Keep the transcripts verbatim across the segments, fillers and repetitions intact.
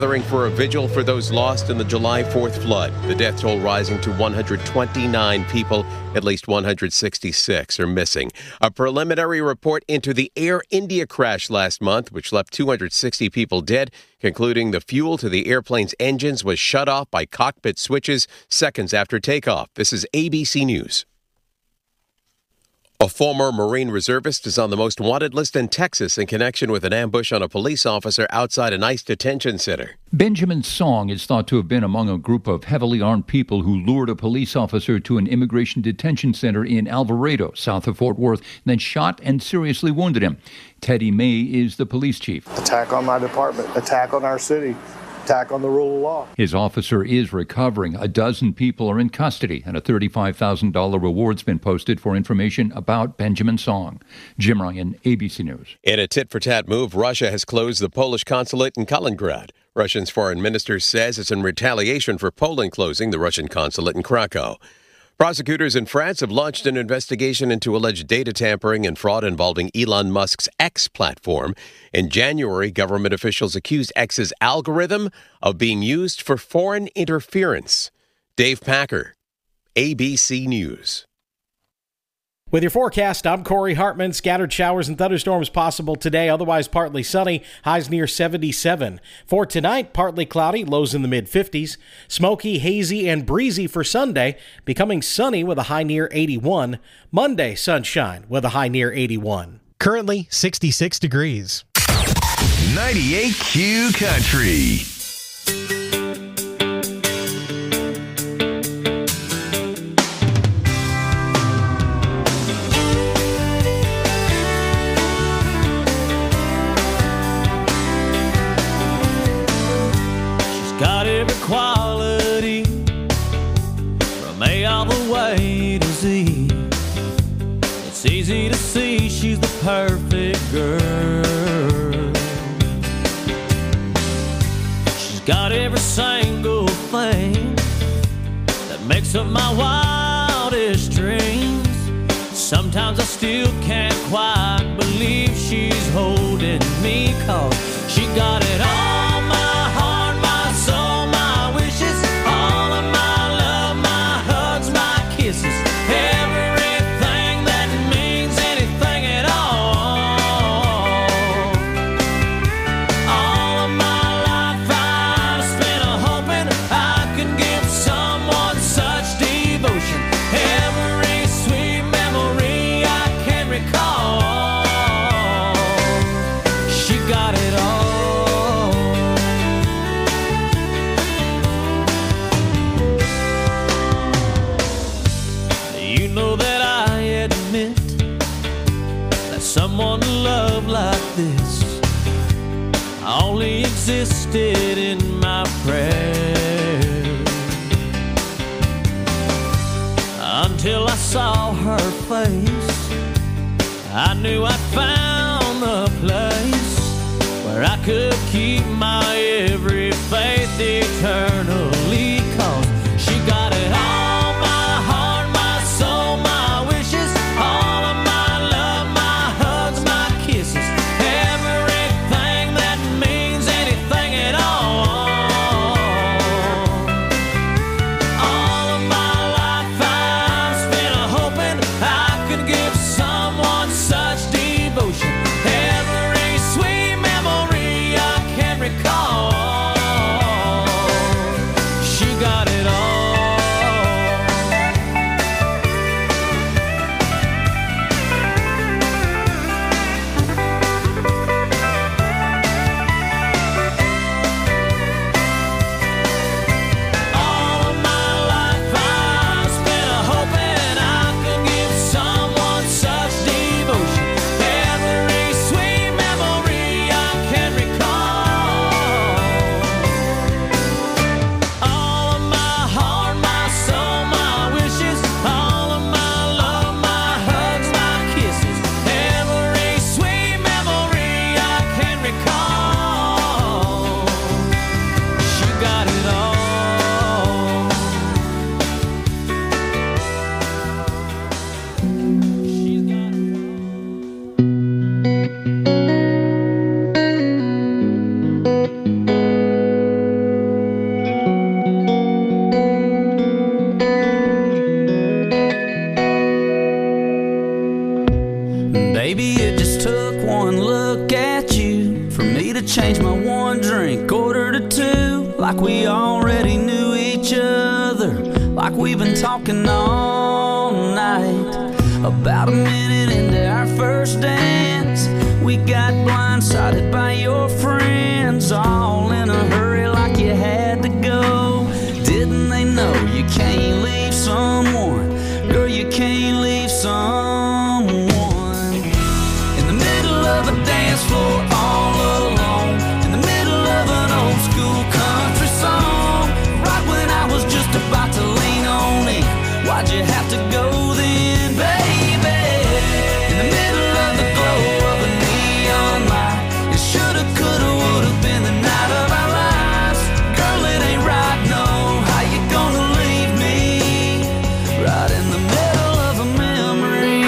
Gathering for a vigil for those lost in the July fourth flood. The death toll rising to one hundred twenty-nine people. At least one hundred sixty-six are missing. A preliminary report into the Air India crash last month, which left two hundred sixty people dead, concluding the fuel to the airplane's engines was shut off by cockpit switches seconds after takeoff. This is A B C News. A former Marine reservist is on the most wanted list in Texas in connection with an ambush on a police officer outside an ICE detention center. Benjamin Song is thought to have been among a group of heavily armed people who lured a police officer to an immigration detention center in Alvarado, south of Fort Worth, then shot and seriously wounded him. Teddy May is the police chief. Attack on my department, attack on our city. Attack on the rule of law. His officer is recovering. A dozen people are in custody, and a thirty-five thousand dollars reward's been posted for information about Benjamin Song. Jim Ryan, A B C News. In a tit-for-tat move, Russia has closed the Polish consulate in Kaliningrad. Russia's foreign minister says it's in retaliation for Poland closing the Russian consulate in Krakow. Prosecutors in France have launched an investigation into alleged data tampering and fraud involving Elon Musk's X platform. In January, government officials accused X's algorithm of being used for foreign interference. Dave Packer, A B C News. With your forecast, I'm Corey Hartman. Scattered showers and thunderstorms possible today, otherwise partly sunny, highs near seventy-seven. For tonight, partly cloudy, lows in the mid-fifties. Smoky, hazy, and breezy for Sunday, becoming sunny with a high near eighty-one. Monday, sunshine with a high near eighty-one. Currently, sixty-six degrees. ninety-eight Q Country. Got every quality from A all the way to Z. It's easy to see she's the perfect girl. She's got every single thing that makes up my wildest dreams. Sometimes I still can't quite believe she's holding me, 'cause she got it all. Existed in my prayers until I saw her face. I knew I'd found the place where I could keep my every faith eternally, 'cause she got it all, my heart, my soul, my wishes, all of my love, my hugs, my kisses. quarter to two, like we already knew each other, like we've been talking all night. About a minute into our first dance, we got blindsided by your friends, all in a hurry like you had to go. Didn't they know you can't leave someone? Girl, you can't leave someone in the middle of a dance floor all alone, in the middle of an old school country song, right when I was just about to lean on it. Why'd you have to go then, baby? In the middle of the glow of a neon light, it shoulda, coulda, woulda been the night of our lives. Girl, it ain't right, no. How you gonna leave me right in the middle of a memory?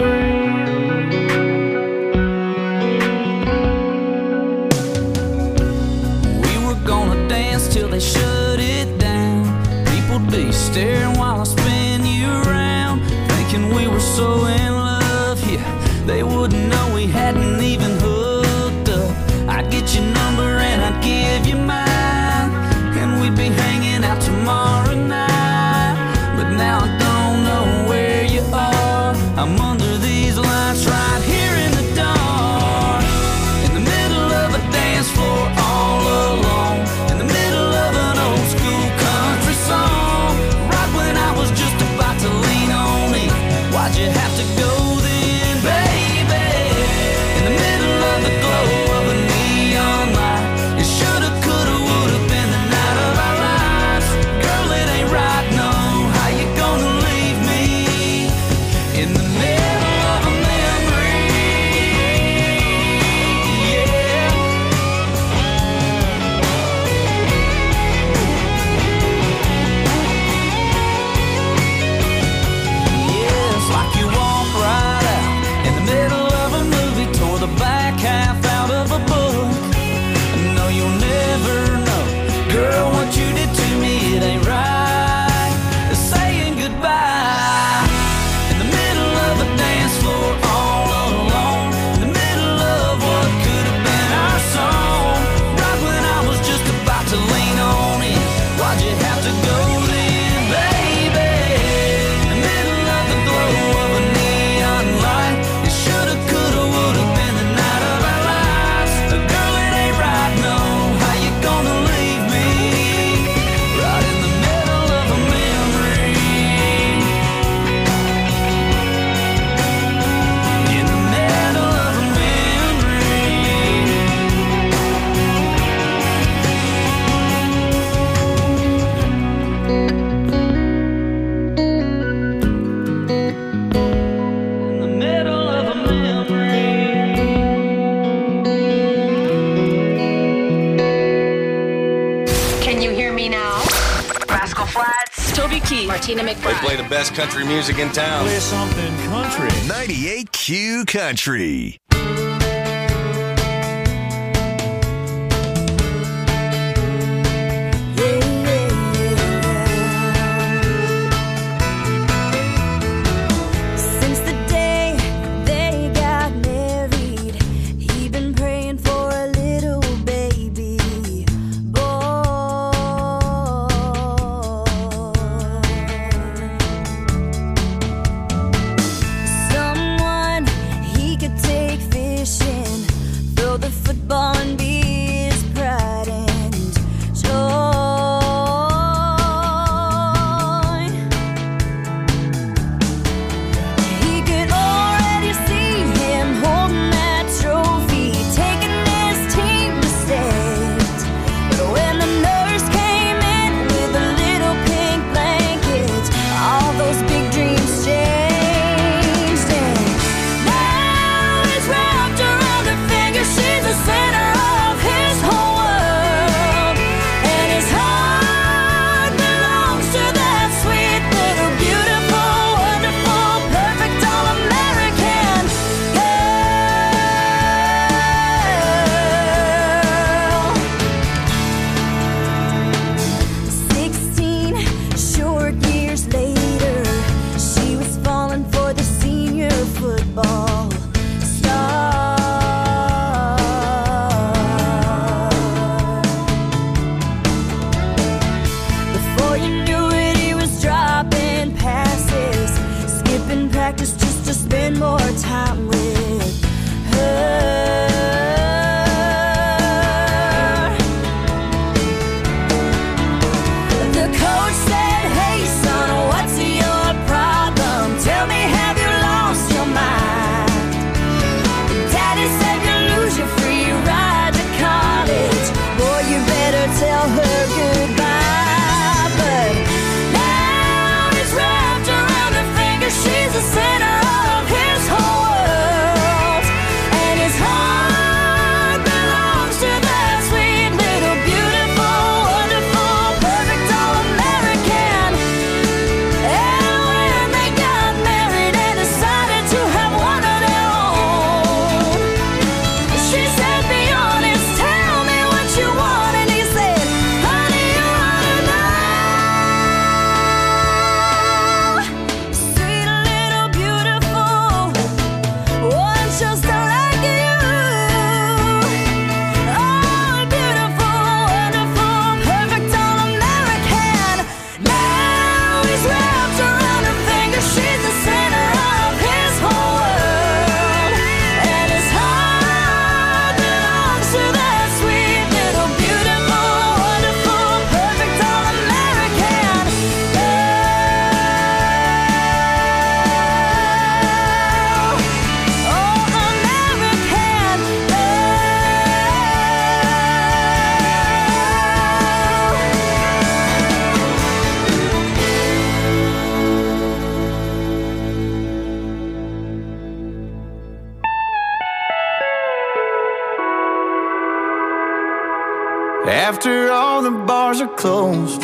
We were gonna dance till they shut it down. People'd be staring while I spin you around, thinking we were so in love, yeah, they wouldn't know we hadn't even hooked up. I'd get your number and I'd give you mine, and we'd be hanging out tomorrow night. But now I don't know where you are. I'm under these lights right here in the dark, in the middle of a dance floor all alone, in the middle of an old school country song, right when I was just about to lean on it. Why'd you have to go then, baby? In the middle of the glow of a neon light, it shoulda, coulda, woulda been the night of our lives. Girl, it ain't right, no. How you gonna leave me in the middle of a memory? Yeah. Yeah, it's like you walk right out in the middle of a movie, tore the back half out of a book. No, you'll never know, girl, what you did to me, it ain't right. Saying goodbye in the middle of a dance floor all alone, in the middle of what could have been our song, right when I was just about to lean on it. Why'd you have to go then, baby? In the middle of the glow of a neon light, it shoulda, coulda, woulda been the night of our lives. Girl, it ain't right, no. How you gonna leave me right in the middle of a memory? In the middle of a memory. In the middle of a memory. Can you hear me now? Rascal Flatts, Toby Keith, Martina They McBride. play the best country music in town. Play something country. ninety-eight Q Country. Since the day they got married, he'd been praying for a little baby boy. Someone he could take after all the bars are closed.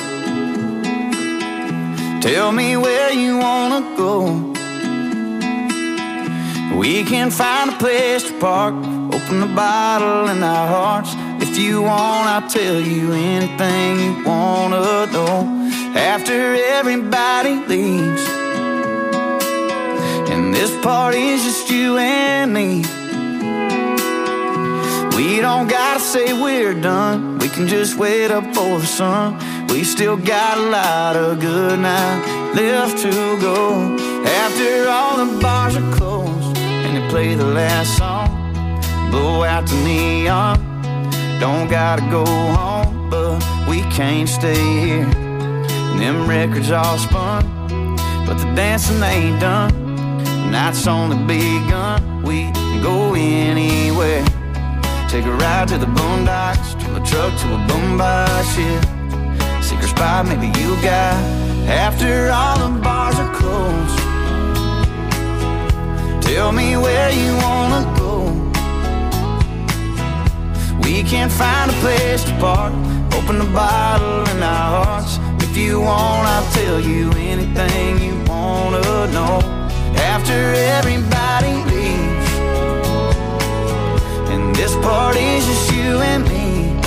Tell me where you wanna go. We can find a place to park, open the bottle in our hearts. If you want, I'll tell you anything you wanna know. After everybody leaves and this party's just you and me, we don't gotta say we're done. We can just wait up for the sun. We still got a lot of good night left to go. After all the bars are closed and they play the last song, blow out the neon. Don't gotta go home, but we can't stay here. And them records all spun, but the dancing ain't done. The night's only begun. We can go anywhere. Take a ride to the boondocks, to a truck, to a boombox, yeah. Secret spot maybe you got. After all the bars are closed, tell me where you wanna go. We can find a place to park, open the bottle in our hearts. If you want, I'll tell you anything you wanna know. After everybody leaves and this party's just you and me,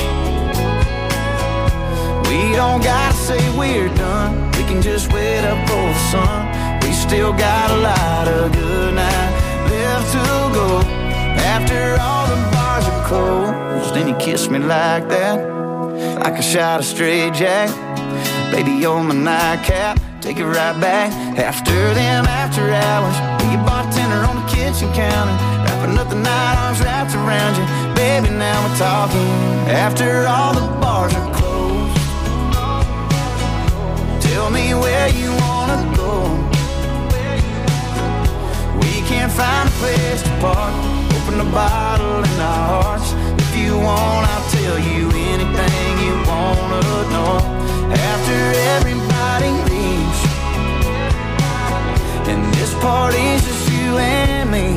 we don't gotta say we're done. We can just wait up for the sun. We still got a lot of good night left to go. After all the bars are closed and you kiss me like that, like a shot of straight jack. Baby, you're my nightcap, take it right back. After them after hours, be your bartender on the kitchen counter, wrapping up the night, arms wrapped around you. Baby, now we're talking. After all the bars are closed, tell me where you wanna go. We can't find a place to park, open the bottle in our hearts. If you want, I'll tell you anything you wanna know. After everybody leaves and this party's just you and me,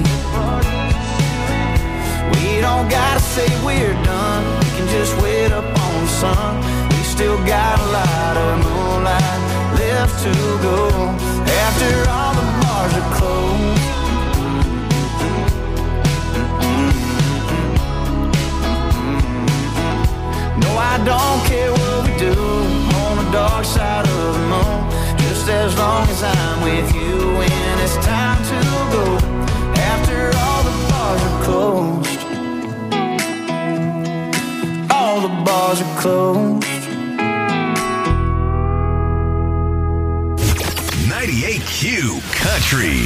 we don't gotta say we're done. We can just wait up on the sun. We still got a lot of moonlight left to go. After all the bars are closed, no, I don't care what we do on the dark side of the moon, just as long as I'm with you when it's time to go. After all the bars are closed, all the bars are closed. ninety-eight Q Country.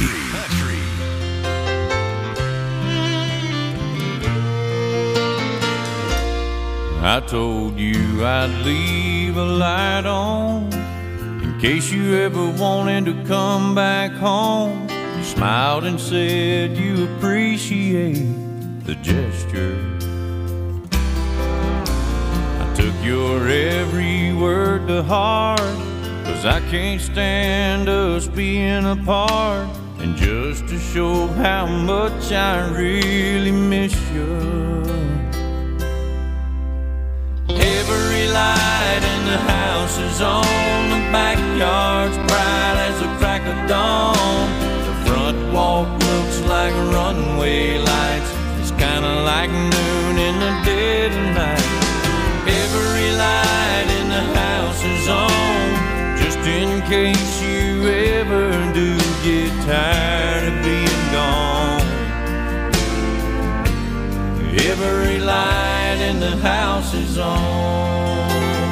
I told you I'd leave a light on in case you ever wanted to come back home. You smiled and said you appreciate the gesture. I took your every word to heart, 'cause I can't stand us being apart. And just to show how much I really miss you, every light in the house is on, the backyard's bright as a crack of dawn. The front walk looks like runway lights, it's kinda like noon in the dead of night. Every light in the house is on, just in case you ever do get tired of being gone. Every light in the house is on.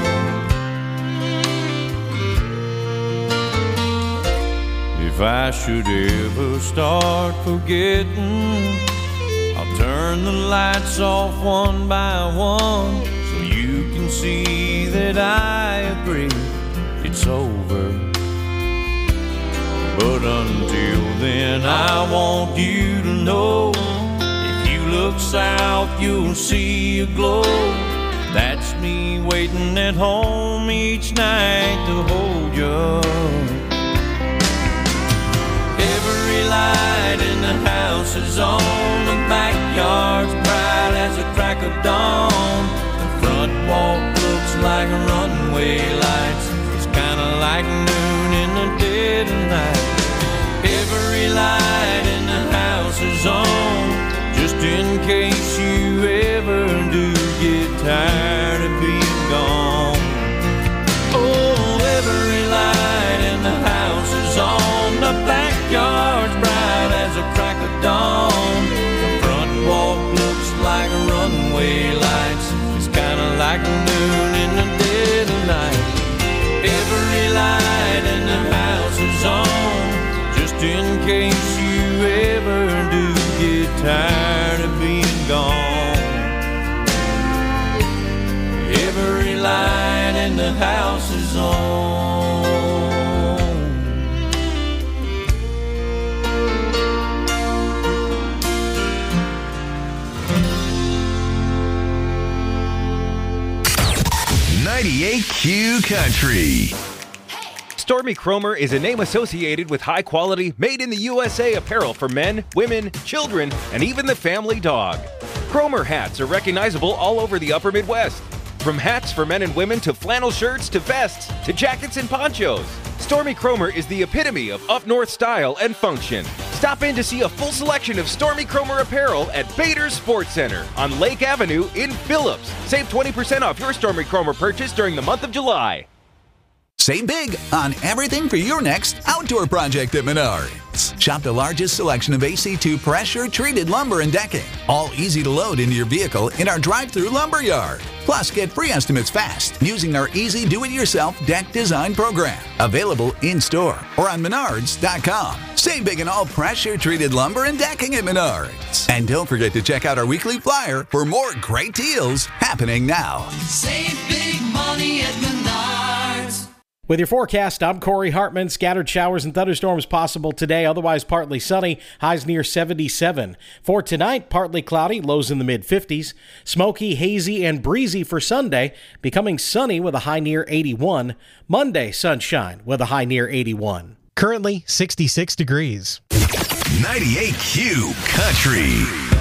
If I should ever start forgetting, I'll turn the lights off one by one, so you can see that I agree it's over. But until then, I want you to know, look south, you'll see a glow. That's me waiting at home each night to hold you. Every light in the house is on, the backyard's bright as a crack of dawn. The front walk looks like runway lights. It's kinda like noon in the dead of night. Every light in the house is on, just in case you ever do get tired of being gone. Oh, every light in the house is on. The backyard's bright as a crack of dawn. The front walk looks like runway lights. It's kinda like noon in the dead of night. Every light in the house is on, just in case you ever do get tired of being gone. Every light in the house is on. ninety-eight Q Country. Stormy Kromer is a name associated with high quality, made in the U S A apparel for men, women, children, and even the family dog. Kromer hats are recognizable all over the upper Midwest. From hats for men and women to flannel shirts to vests to jackets and ponchos. Stormy Kromer is the epitome of up north style and function. Stop in to see a full selection of Stormy Kromer apparel at Bader's Sports Center on Lake Avenue in Phillips. Save twenty percent off your Stormy Kromer purchase during the month of July. Save big on everything for your next outdoor project at Menards. Shop the largest selection of A C two pressure-treated lumber and decking, all easy to load into your vehicle in our drive-through lumber yard. Plus, get free estimates fast using our easy do-it-yourself deck design program. Available in-store or on menards dot com. Save big on all pressure-treated lumber and decking at Menards. And don't forget to check out our weekly flyer for more great deals happening now. Save big money at Menards. With your forecast, I'm Corey Hartman. Scattered showers and thunderstorms possible today, otherwise partly sunny, highs near seventy-seven. For tonight, partly cloudy, lows in the mid fifties. Smoky, hazy, and breezy for Sunday, becoming sunny with a high near eighty-one. Monday, sunshine with a high near eighty-one. Currently sixty-six degrees. ninety-eight Q Country.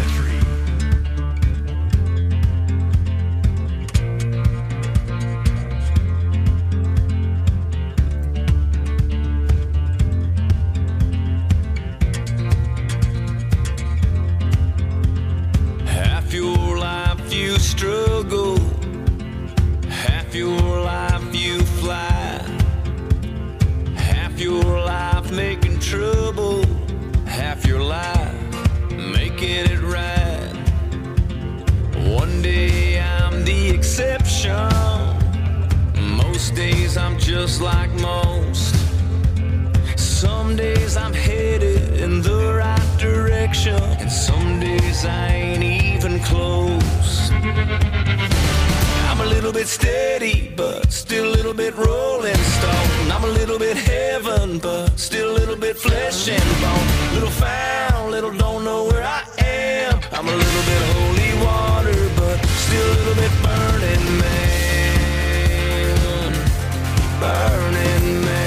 Half your life you struggle, half your life you fly, half your life making trouble, half your life making it right. One day I'm the exception, most days I'm just like most. Some days I'm headed in the right direction, and some days I ain't even close. I'm a little bit steady, but still a little bit rolling stone. I'm a little bit heaven, but still a little bit flesh and bone. Little found, little don't know where I am. I'm a little bit holy water, but still a little bit burning man. Burning man.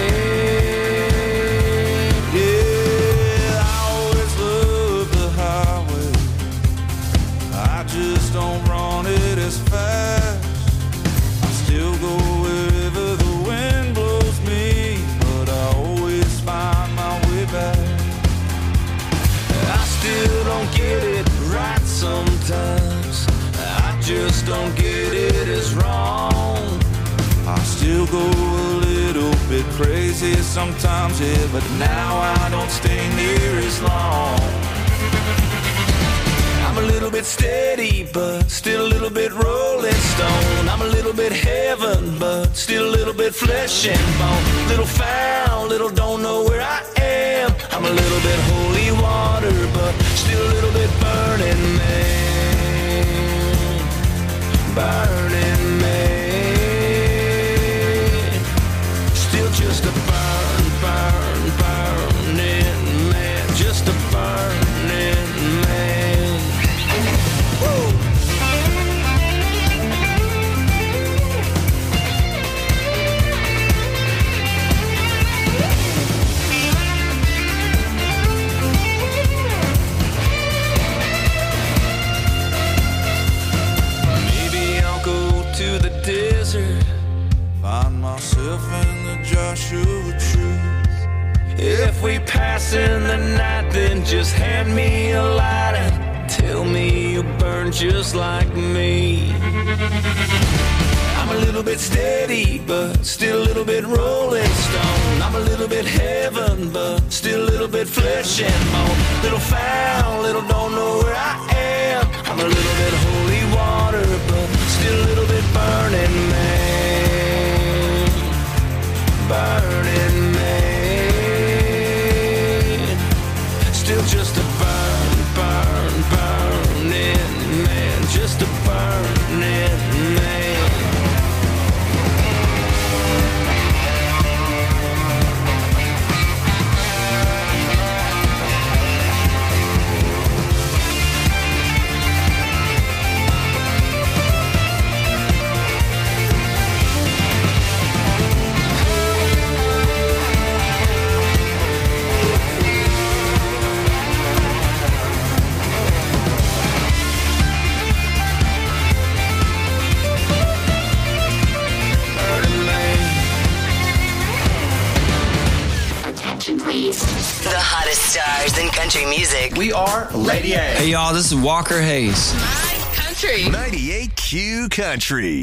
Don't run it as fast. I still go wherever the wind blows me, but I always find my way back. I still don't get it right sometimes. I just don't get it as wrong. I still go a little bit crazy sometimes, yeah, but now I don't stay near as long. I'm a little bit steady, but still a little bit rolling stone. I'm a little bit heaven, but still a little bit flesh and bone. Little found, little don't know where I am. I'm a little bit holy water, but still a little bit burning man. Burning man. Still just a burn, burn, burning man. Just a burning man. if we pass in the night, then just hand me a light and tell me you burn just like me. I'm a little bit steady, but still a little bit rolling stone. I'm a little bit heaven, but still a little bit flesh and bone. Little foul, little don't know where I am. I'm a little bit holy water, but still a little bit burning man. Burning man. Still just a burn, burn, burning man. Just a burning man. The hottest stars in country music. We are Lady A. Hey y'all, this is Walker Hayes. My country. ninety-eight Q Country.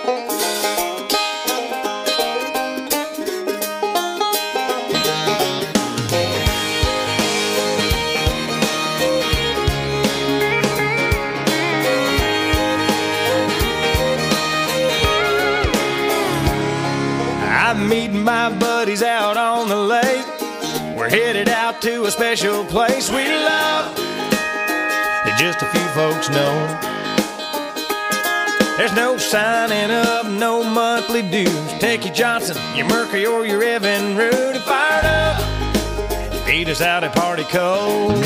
I'm meeting my buddies out on the lake. We're headed out to a special place we love that just a few folks know. There's no signing up, no monthly dues. Take your Johnson, your Mercury, or your Evan Root and fired up. Beat us out at Party Cove.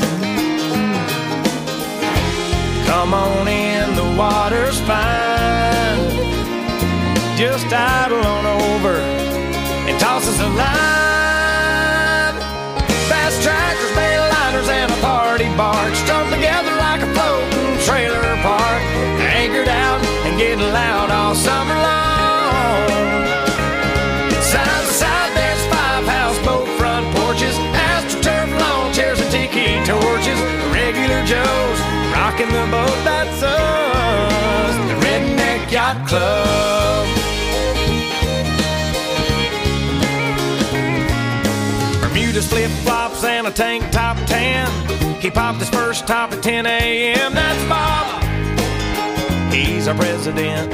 Come on in, the water's fine. Just idle on over and toss us a line. Fast trackers, mainliners, and a party barge strung together like a floating trailer park. Anchored out and getting loud all summer long. Side to side, there's five houseboat front porches, AstroTurf lawn chairs and tiki torches. Regular Joes rocking the boat, that's us, the Redneck Yacht Club. Bermuda's flip-flops and a tank top tan. He popped his first top at ten a.m. That's Bob, he's our president.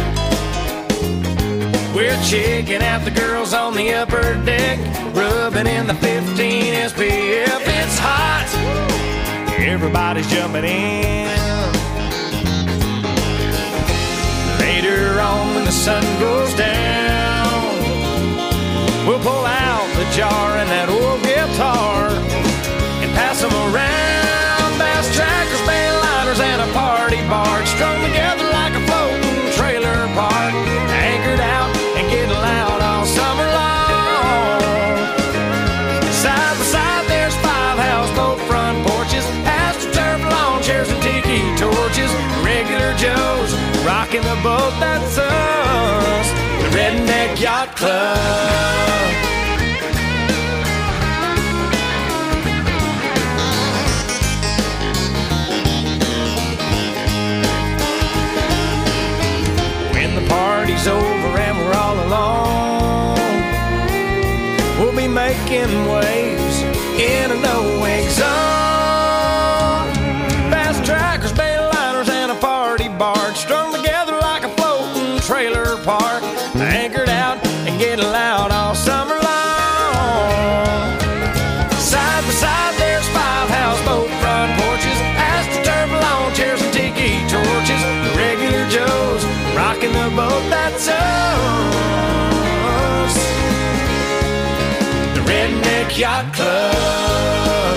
We're checking out the girls on the upper deck, rubbing in the fifteen S P F. It's hot, everybody's jumping in. Later on when the sun goes down, we'll pull out the jar and that old guitar and pass them around. Bass trackers, mainliners, and a party barge strung together like a floating trailer park. Anchored out and getting loud all summer long. Side by side, there's five houseboat front porches, AstroTurf lawn chairs and tiki torches. Regular Joes rocking the boat, that's us, the Redneck Yacht Club. When the party's over and we're all alone, we'll be making waves in a no-wake zone. Fast trackers, mainliners, and a party barge strung together like a floating trailer park. Anchored out and getting loud all summer long. Side by side, there's five houseboat front porches, AstroTurf lawn chairs and tiki torches. The Regular Joes rocking the boat, that's us, the Redneck Yacht Club.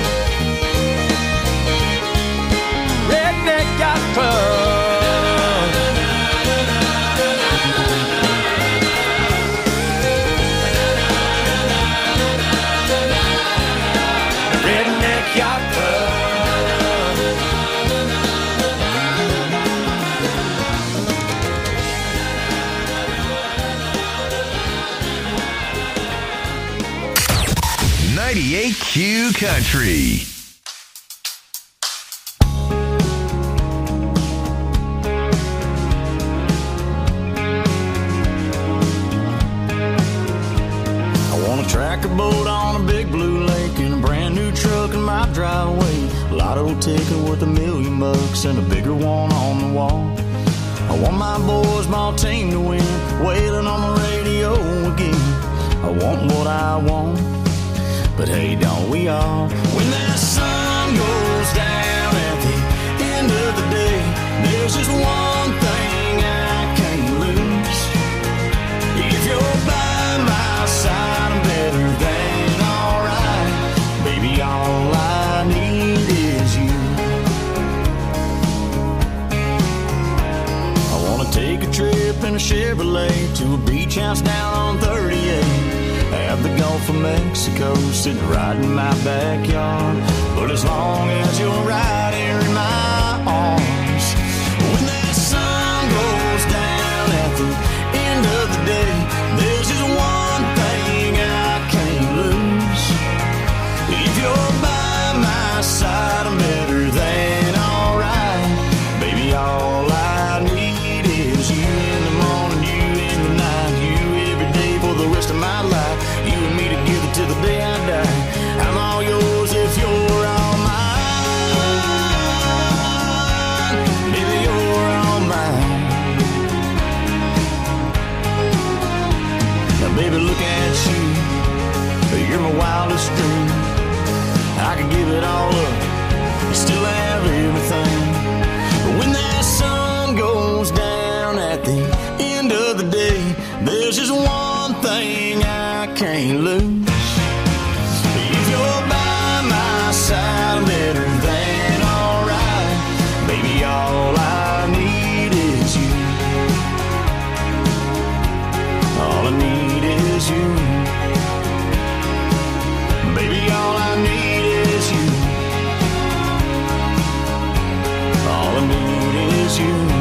Redneck Yacht Club. ninety-eight K Q Country. Tractor boat on a big blue lake and a brand new truck in my driveway. Lotto ticket worth a million bucks and a bigger one on the wall. I want my boys, my team to win, wailing on the radio again. I want what I want, but hey, don't we all? When that sun goes down at the end of the day, there's just one thing I can't lose. If you're by my side, I'm better than alright. Baby, all I need is you. I wanna take a trip in a Chevrolet to a beach house down on thirty-eight. Have the Gulf of Mexico sitting right in my backyard. But as long as you're right here in my arms, when that sun goes down at the end of the day, there's just one thing I can't lose. If you're by my side, I'm better than alright. Baby, all I need is you in the morning, you in the night, you every day for the rest of my life. You and me together till the day I die. I'm all yours if you're all mine. Baby, you're all mine. Now, baby, look at you. You're my wildest dream. I could give it all up, you still have everything. But when that sun goes down at the end of the day, there's just one thing I can't lose. If you're by my side, I'm better than alright. Baby, all I need is you. All I need is you. Baby, all I need is you. All I need is you.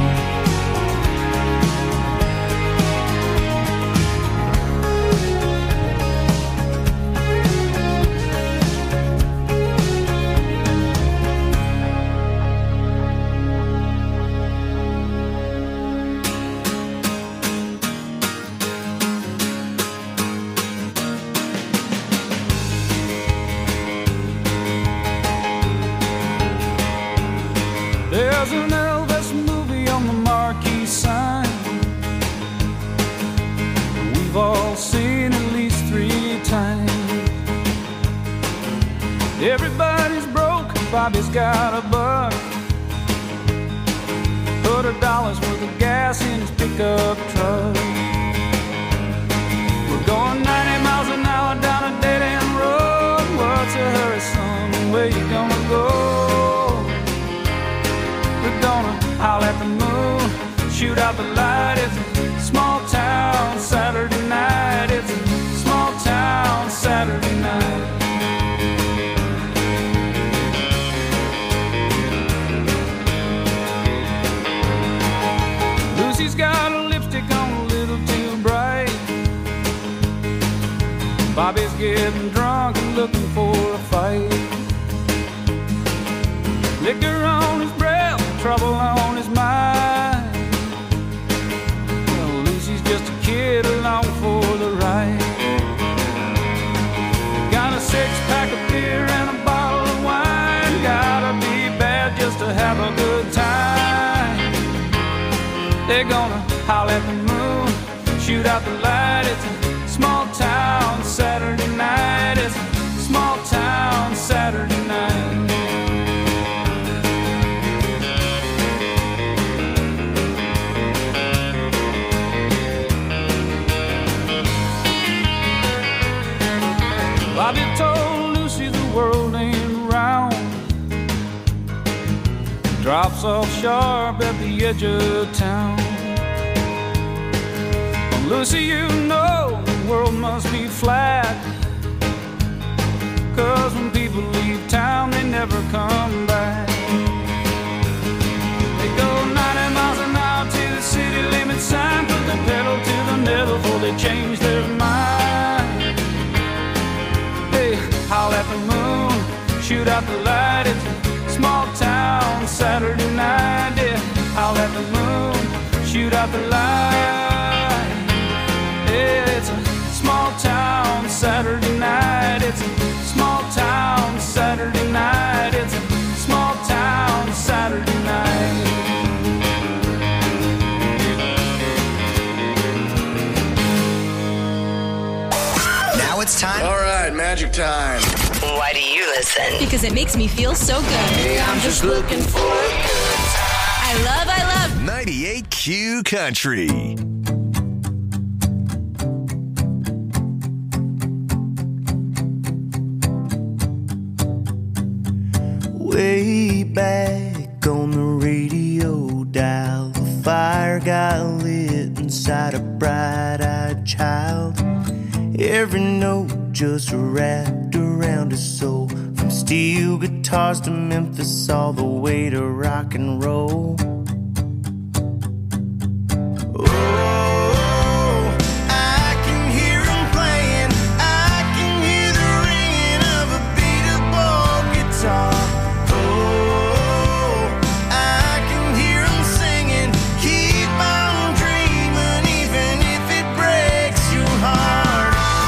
There's an Elvis movie on the marquee sign. We've all seen at least three times. Everybody's broke, Bobby's got a buck. Put a dollar's worth of gas in his pickup truck. We're going ninety miles an hour down a dead-end road. What's a hurry, son? Where you gonna go? We're gonna howl at the moon, shoot out the light. It's a small town Saturday night. It's a small town Saturday night. Lucy's got a lipstick on a little too bright. Bobby's getting drunk and looking for a fight. Liquor on his breath, trouble on his mind. Well, Lucy's just a kid along for the ride. Got a six-pack of beer and a bottle of wine. Gotta be bad just to have a good time. They're gonna howl at the moon, shoot out the light. It's a small town Saturday night. It's a small town Saturday night. Bobby told Lucy the world ain't round. Drops off sharp at the edge of town. Well, Lucy, you know the world must be flat. Cause when people leave town, they never come back. They go ninety miles an hour to the city limit sign. Put the pedal to the metal before they change their mind. Howl at the out the light. It's a small town Saturday night. It's a small town Saturday night. It's a small town Saturday night. Now it's time. All right, magic time. Why do you listen? Because it makes me feel so good. Hey, I'm just looking for a good time. I love, I love ninety-eight Q Country. Way back on the radio dial, the fire got lit inside a bright-eyed child. Every note just wrapped around his soul, from steel guitars to Memphis, all the way to rock and roll. Oh, I can hear him playing, I can hear the ringing of a beatable guitar. Oh, I can hear him singing, keep on dreaming, even if it breaks your heart.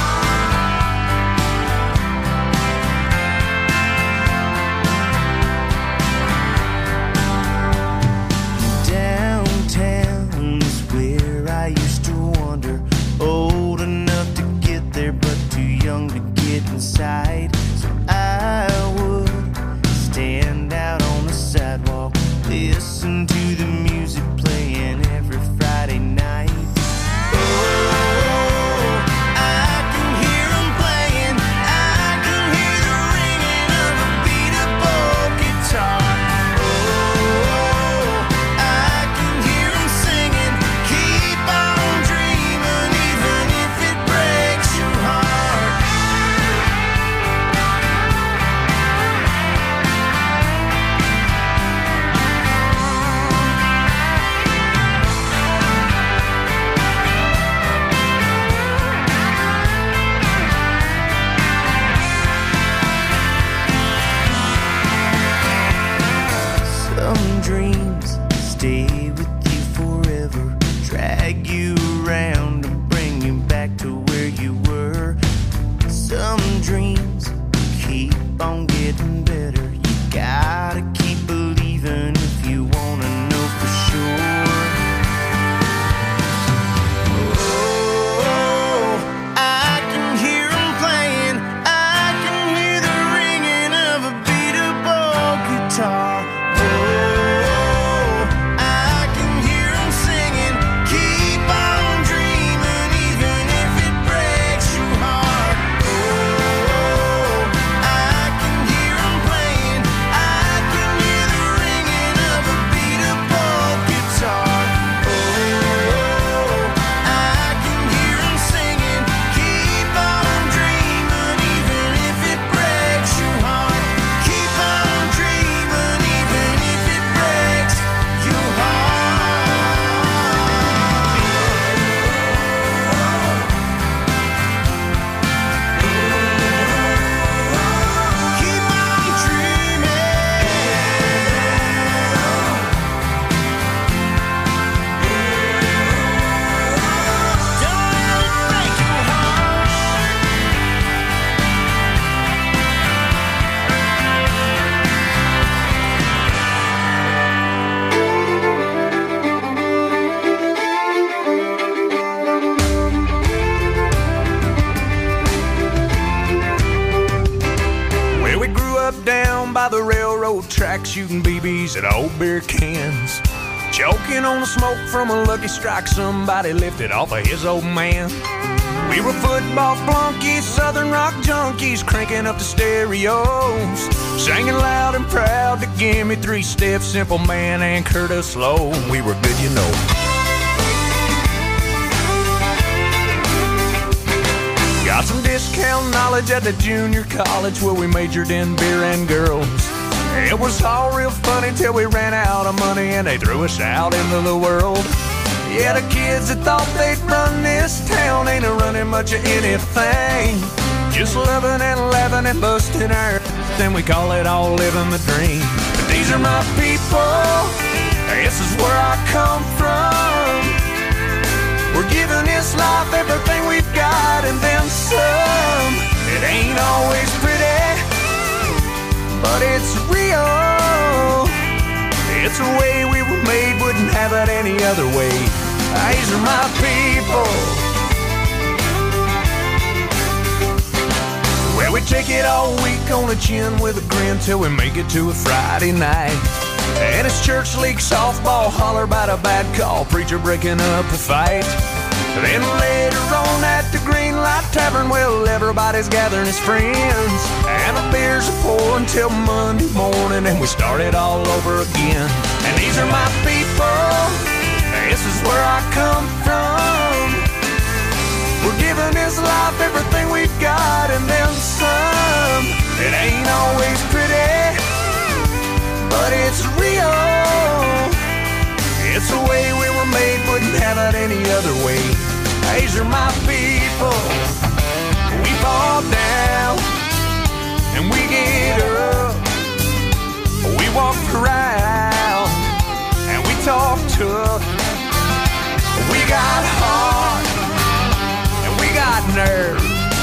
Downtown is where I used to wander, old enough to get there but too young to get inside. So I would stand out on the sidewalk, listen to the music playing every Friday night. Oh, I can hear 'em playing, I can hear the ringing of a beatable guitar. Oh, I can hear 'em singing, keep on dreaming, even if it breaks your heart. Some dreams stay with you forever, drag you around and bring you back to where you were. Some dreams keep on getting better. You gotta keep believing if you wanna know for sure. Oh, I can hear 'em playing, I can hear the ringing of a beatable guitar. Oh, I can hear 'em singing, keep on dreaming, even if it breaks your heart. Oh, I can hear 'em playing, I can hear the ringing of a beatable guitar. Oh, I can hear 'em singing, keep on dreaming, even if it breaks your heart. Keep on dreaming, even if it breaks your heart. Keep on dreaming. Don't let it break your heart. Well, we grew up down by the railroad track, shooting B Bs at old beer cans, choking on the smoke from a Lucky Strike somebody lifted off of his old man. We were football flunkies, southern rock junkies, cranking up the stereos, singing loud and proud to Gimme Three Steps, Simple Man, and Curtis Lowe. We were good, you know. Got some discount knowledge at the junior college where we majored in beer and girls. It was all real funny till we ran out of money and they threw us out into the world. Yeah, the kids that thought they'd run this town ain't a running much of anything. Just loving and laughing and busting our then we call it all living the dream. But these are my people, this is where I come from. We're giving this life everything we've got and then some. It ain't always pretty, but it's real. It's the way we were made, wouldn't have it any other way. These are my people. Well, we take it all week on the chin with a grin till we make it to a Friday night. And it's church league softball, holler about a bad call, preacher breaking up a fight. Then later on at the Green Light Tavern, well, everybody's gathering his friends, and the beers are pouring till Monday morning, and we start it all over again. And these are my people, this is where I come from. We're giving this life everything we've got and then some. It ain't always pretty, but it's real. It's the way we were made, wouldn't have it any other way. These are my people. We fall down and we get up. We walk around and we talk tough. We got heart and we got nerve.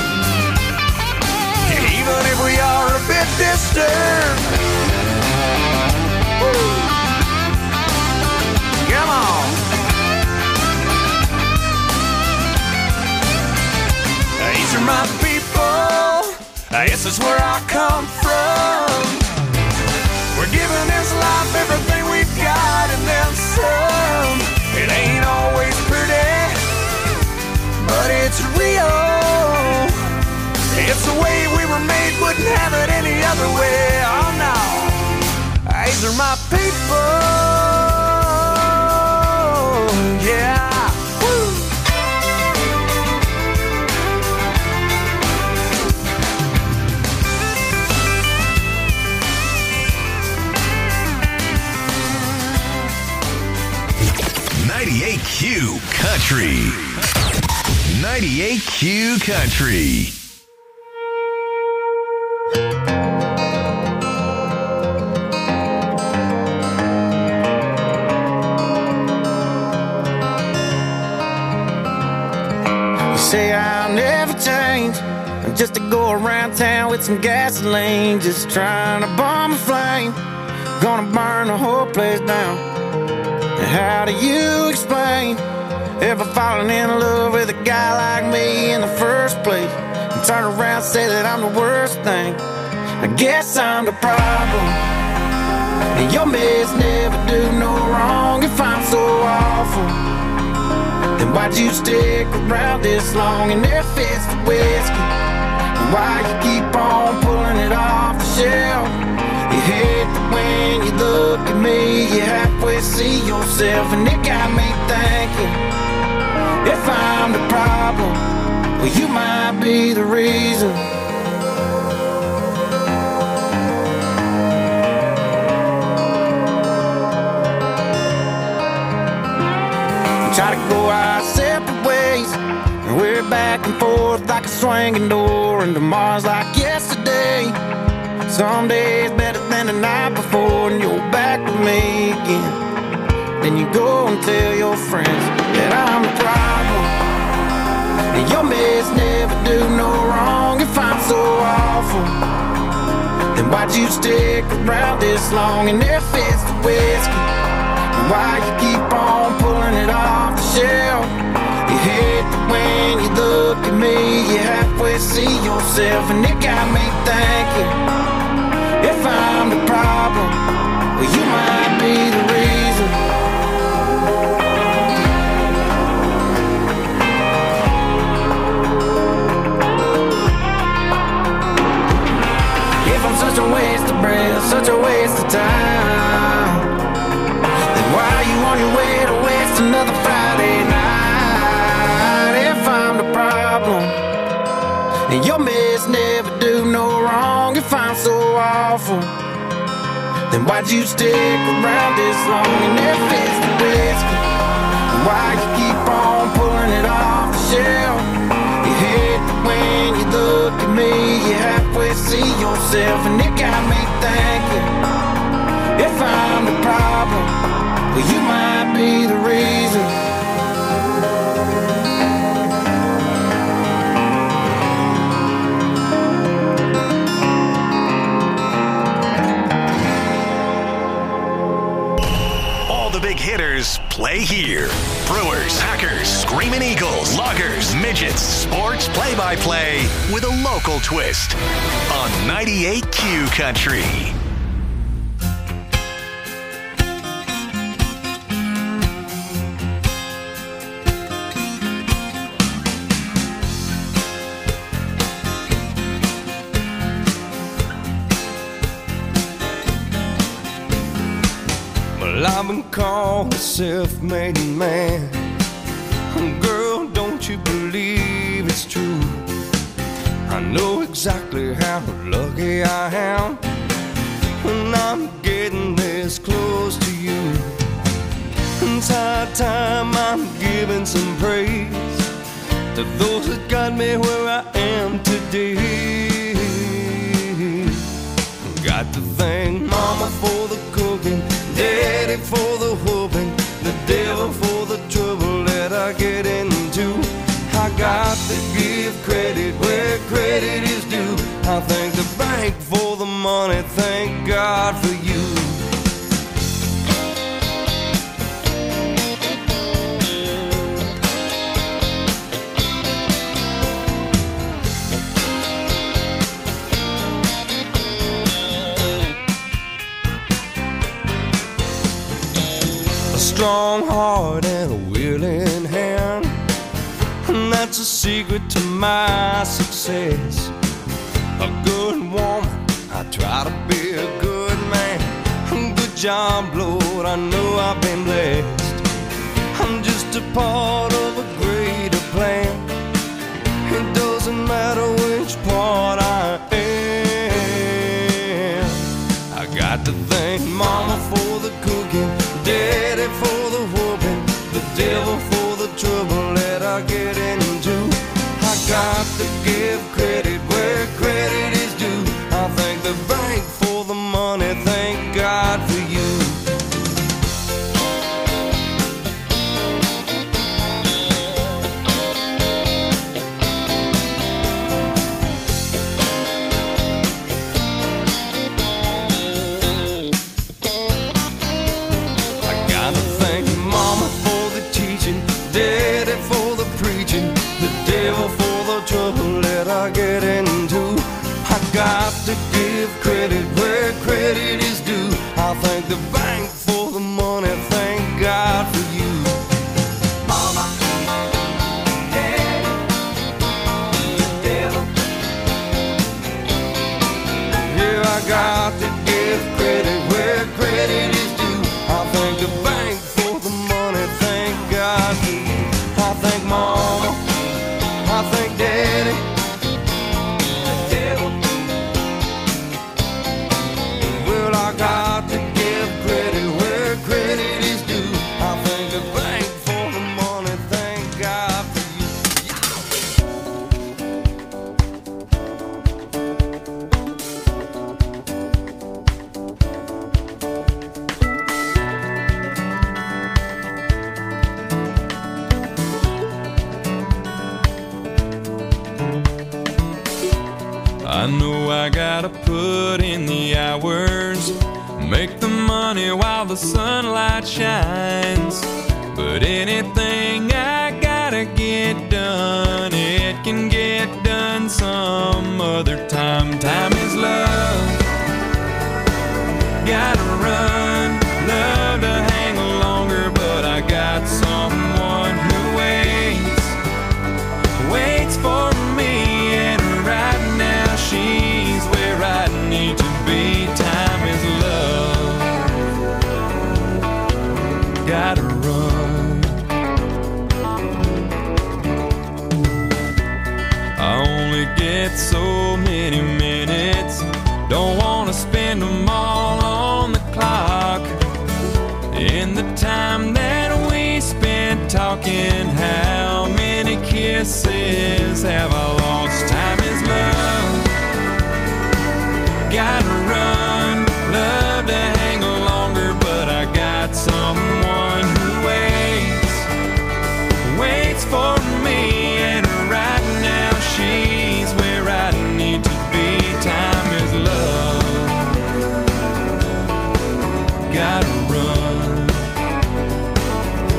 Even if we are a bit disturbed. Woo. Come on. These are my people. This is where I come from. We're giving this life everything we've got and then some. It ain't always pretty, but it's real. It's the way we were made, wouldn't have it any other way. Oh no, these are my people. Yeah. Woo. ninety-eight Q Country. ninety-eight Q Country. Say I'll never change, I'm just to go around town with some gasoline, just trying to bomb a flame, gonna burn the whole place down. And how do you explain ever falling in love with a guy like me in the first place, and turn around and say that I'm the worst thing? I guess I'm the problem, and your mess never do no wrong. If I'm so awful, then why'd you stick around this long and there fits the whiskey? And why you keep on pulling it off the shelf? You hate that when you look at me, you halfway see yourself, and it got me thinking, if I'm the problem, well, you might be the reason. Try to go our separate ways, and we're back and forth like a swinging door, and tomorrow's like yesterday. Some days better than the night before, and you're back with me again. Then you go and tell your friends that I'm the problem, and your mess never do no wrong. If I'm so awful, then why'd you stick around this long and there fits the whiskey? Why you keep on pulling it off the shelf? You hate that when you look at me, you halfway see yourself, and it got me thinking, if I'm the problem, well, you might be the reason. If I'm such a waste of breath, such a waste of time, why you on your way to waste another Friday night? If I'm the problem, and your mess never do no wrong. If I'm so awful, then why'd you stick around this long and there fits the whiskey? Why you keep on pulling it off the shelf? You hate that when you look at me, you halfway see yourself, and it got me thinking, if I'm the problem, well, you might be the reason. play here. Brewers, Packers, Screaming Eagles, Loggers, Midgets, sports play-by-play with a local twist on ninety-eight Q Country. Well, I've been called a self-made man. Girl, don't you believe it's true? I know exactly how lucky I am when I'm getting this close to you. It's high time I'm giving some praise to those that got me where I am today. Got to thank Mama for the cooking, Daddy for the whooping, the devil for the trouble that I get into. I got to give credit where credit is due. I thank the bank for the money, thank God for you. A strong heart and a willing hand, and that's a secret to my success. A good woman, I try to be a good man. Good job, Lord, I know I've been blessed. I'm just a part of a greater plan. It doesn't matter which part I am. I got to thank Mama for the cooking, Daddy for the whooping, the devil for the trouble that I get into. I got to give credit where credit is due. I thank the bank for the money, thank God for you. Daddy for the preaching, the devil for the trouble that I get into. I got to give credit where credit is due. I thank the bank for the money, thank God for you. Mama, Daddy, the devil. Yeah, I got to give credit where credit is due. I thank the bank for the money, thank God for you. I thank Mama, I thank Daddy, the devil. Well, I got to give credit where credit is due. I thank the bank for the money, thank God for I know I gotta put in the hours, make the money while the sunlight shines. But anything I gotta get done, it can get done some other time. Time is love, gotta run, love to hang longer, but I got someone who waits, waits for me. She's where I need to be. Time is love, gotta run. I only get so many minutes, don't wanna spend them all on the clock. In the time that we spent talking, how many kisses have I lost? Time is love, gotta run, love to hang longer, but I got someone who waits, waits for me, and right now she's where I need to be. Time is love, gotta run.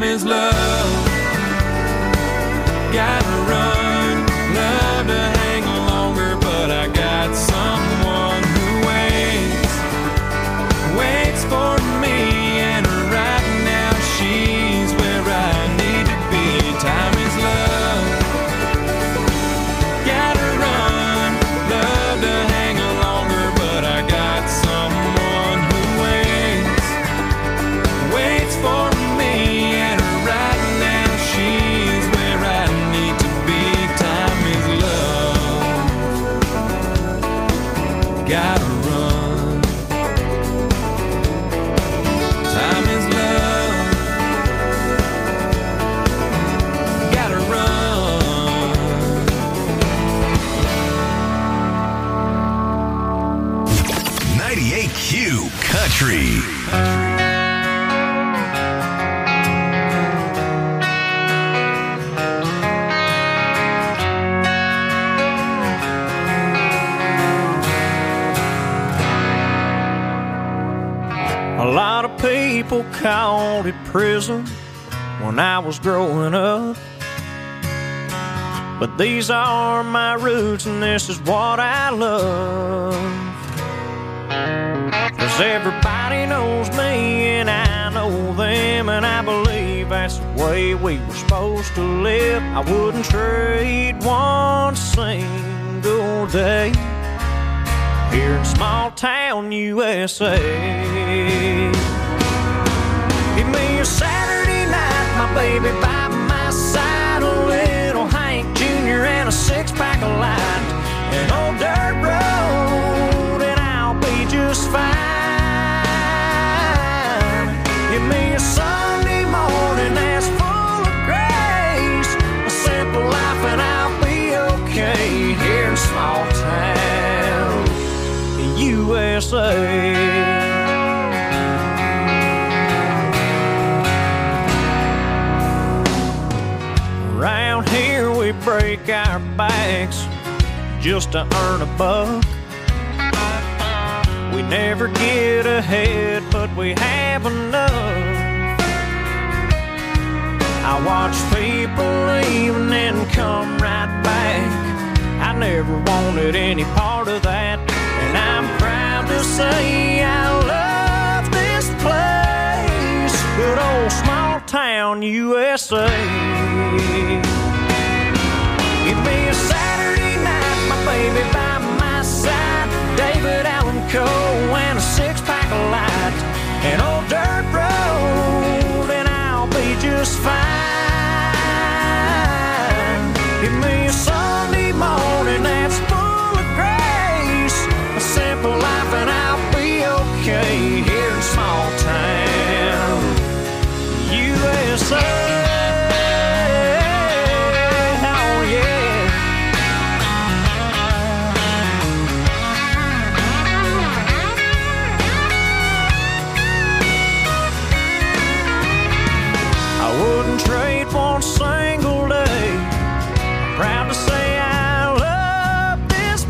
is love. Gotta run, love to hang longer, but I got someone who waits, waits for me, and right now she's where I need to be. Time is love. Gotta run, love to hang longer, but I got someone who waits, waits for me, and right now she's where I need to be. Time is love. Gotta run. Time is love. Gotta run. ninety-eight Q Country. A lot of people called it prison when I was growing up, but these are my roots and this is what I love. 'Cause everybody knows me and I know them, and I believe that's the way we were supposed to live. I wouldn't trade one single day here in small town U S A. Give me a Saturday night, my baby by my side, a little Hank Junior and a six-pack of light, an old dirt road, and I'll be just fine. Give me a Sunday morning that's full of grace, a simple life, and I'll be okay here in small town U S A. Around here we break our backs just to earn a buck. We never get ahead, but we have enough. I watch people leave and then come right back. I never wanted any part of that, and I'm proud to say I love this place, good old small town U S A. Give me a Saturday night, my baby by my side, David Allan Coe and a six-pack of light, an old dirt road, and I'll be just fine. Give me a Sunday morning that's full of grace, a simple life, and I'll be okay here in small town U S A. Trade one single day. Proud to say I love this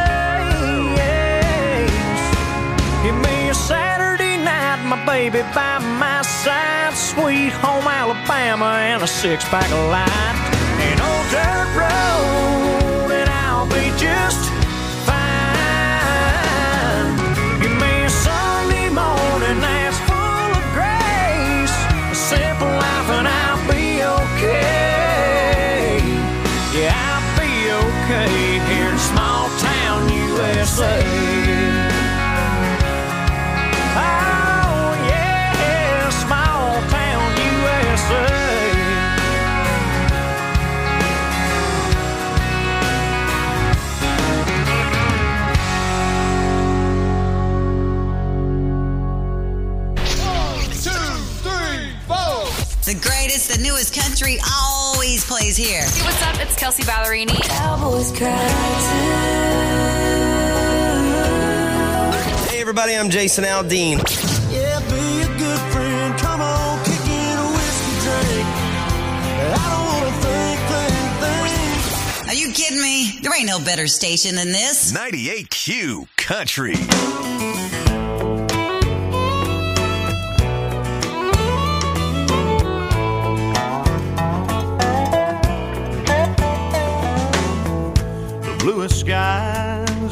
place. Give me a Saturday night, my baby by my side, sweet home Alabama, and a six-pack of light, an old dirt road, and I'll be just fine. Give me a Sunday morning that's full of grace, a simple life, and I'll be okay. Yeah, I'll be okay here in small town U S A. Oh yeah, small town U S A. The greatest, the newest country always plays here. Hey, what's up? It's Kelsey Ballerini. Cowboys cry Hey everybody, I'm Jason Aldean. Yeah, be a good friend. Come on, kick in a whiskey drink. I don't wanna think, think, think. Are you kidding me? There ain't no better station than this. ninety-eight Q Country.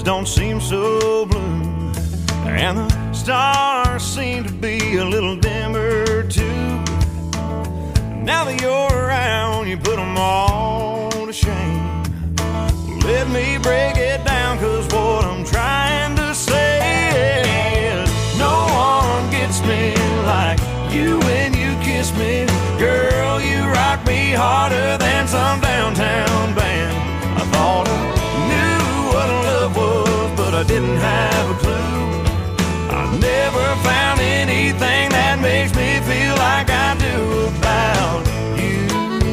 don't seem so blue, and the stars seem to be a little dimmer too. Now that you're around, you put them all to shame. Let me break it down, cause what I'm trying to say is no one gets me like you when you kiss me. Girl, you rock me harder than some downtown band. I thought I knew what love was, but I didn't have a clue. I never found anything that makes me feel like I do about you.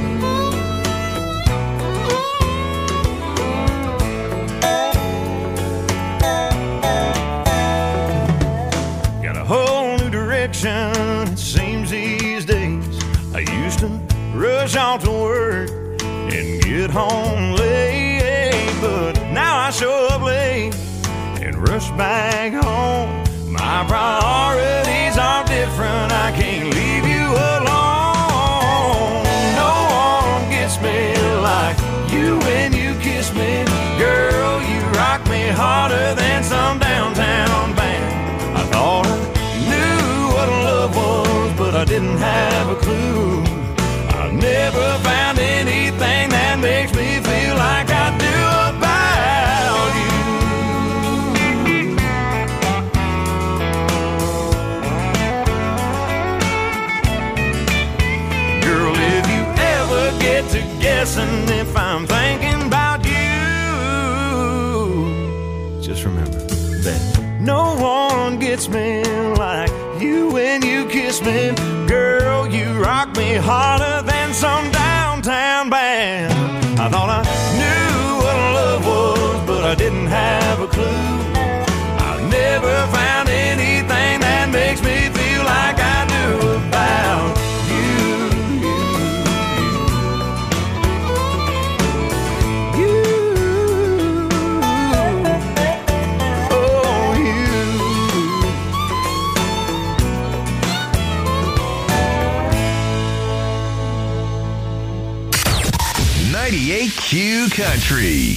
Got a whole new direction, it seems these days. I used to rush off to work and get home late, but now I show up late and rush back home. My priorities are different, I can't leave you alone. No one gets me like you when you kiss me. Girl, you rock me harder than some downtown band. I thought I knew what love was, but I didn't have a clue. I never found anything that makes me feel like I do about you. Girl, if you ever get to guessing if I'm thinking about you, just remember that no one gets me like you when you kiss me. Girl, you rock me harder than some downtown band. I thought I knew what love was, but I didn't have a clue. I never found anything that makes me feel like I do about you. You, oh, you. ninety-eight Q Country.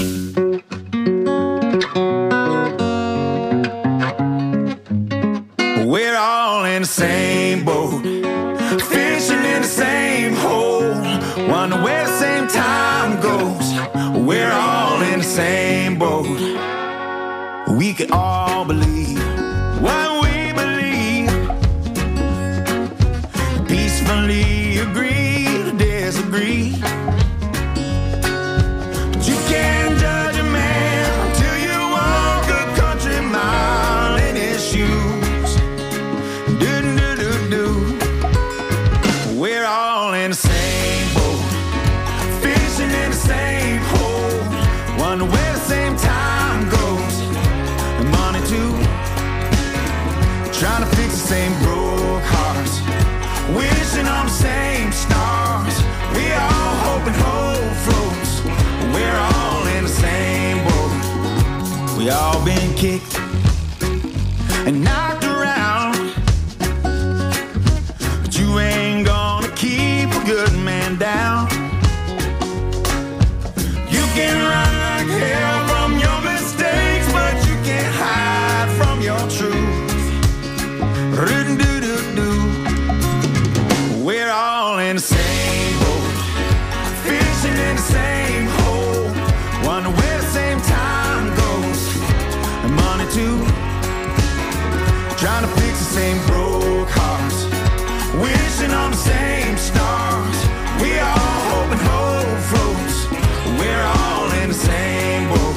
We're all in the same boat, fishing in the same hole, wonder where the same time goes. We're all in the same boat. We can all believe what we believe, peacefully agree to disagree. But you can't judge a man until you walk a country mile in his shoes. Do do do do. We're all in the same boat, fishing in the same hole, wonder where the same time goes. And money too, trying to fix the same broke hearts, wishing on the same stars. We all hope and hope floats. We're all in the same boat. We all been kicked and knocked around, but you ain't gonna keep a good man down. You can run like hell from your mistakes, but you can't hide from your truth. We're all in the same boat, fishing in the same hole, wonder where the same time goes. And money too, trying to fix the same broke hearts, wishing on the same stars. We all hope and hope floats. We're all in the same boat.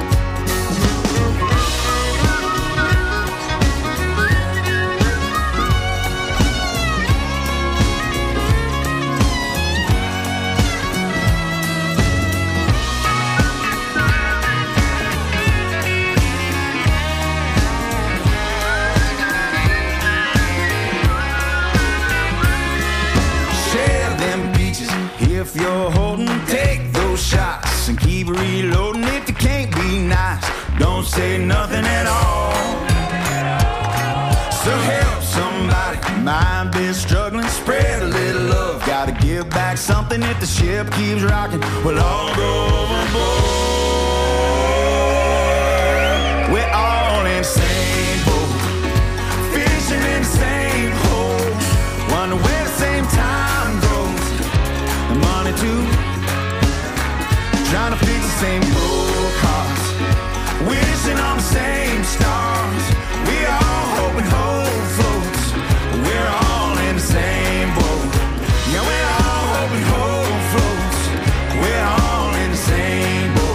If you're holding, take those shots and keep reloading. If you can't be nice, don't say nothing at all. So help somebody, mind been struggling, spread a little love. Gotta give back something if the ship keeps rocking. We'll all go overboard. same time goes, and money too. Trying to fix the same old cars, wishing on the same stars. We all hope and hope floats. We're all in the same boat. Yeah, we're all hope and hope floats. We're all in the same boat.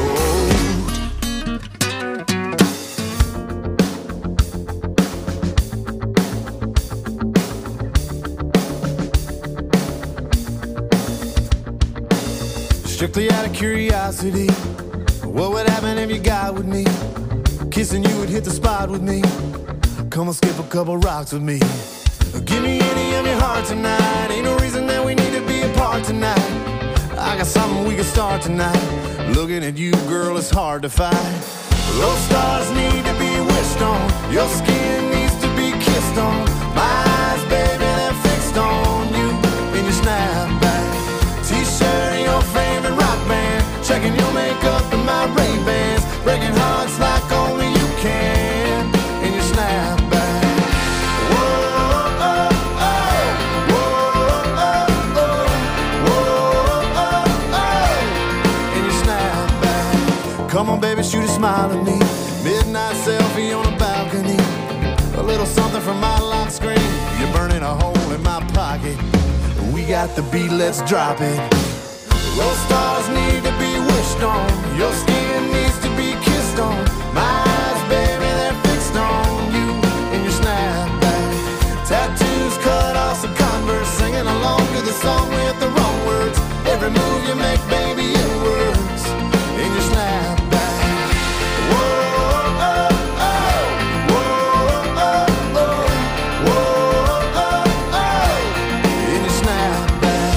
Strictly out of curiosity, what would happen if you got with me? Kissing you would hit the spot with me. Come and skip a couple rocks with me. Give me any of your heart tonight. Ain't no reason that we need to be apart tonight. I got something we can start tonight. Looking at you, girl, it's hard to fight. Those stars need to be wished on. Your skin needs to be kissed on. My eyes, baby, they're fixed on you in your snapback. T-shirt and your favorite rock band. Checking your makeup and my Ray-Bans. Breaking hearts like only you can in your snapback. Whoa, oh, oh. Whoa, oh, oh. Whoa, oh, oh. In your snapback. Come on, baby, shoot a smile at me. Midnight selfie on a balcony. A little something from my lock screen. You're burning a hole in my pocket. We got the beat, let's drop it. Those stars need to be wished on. Your skin needs to be kissed on. My eyes, baby, they're fixed on you in your snapback. Tattoos cut off some Converse, singing along to the song with the wrong words. Every move you make, baby, it works in your snapback. Whoa, oh, oh. Whoa, oh, oh. Whoa, oh, oh. In your snapback.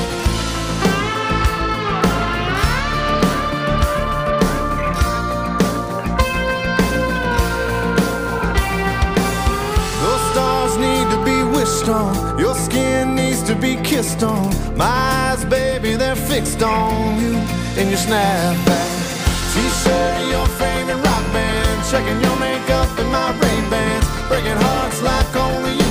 Those stars need to be wished on. Your skin needs to be kissed on. My eyes, baby, they're fixed on you in your snapback. T-shirt and your favorite rock band. Checking your makeup and my Ray-Bans. Breaking hearts like only you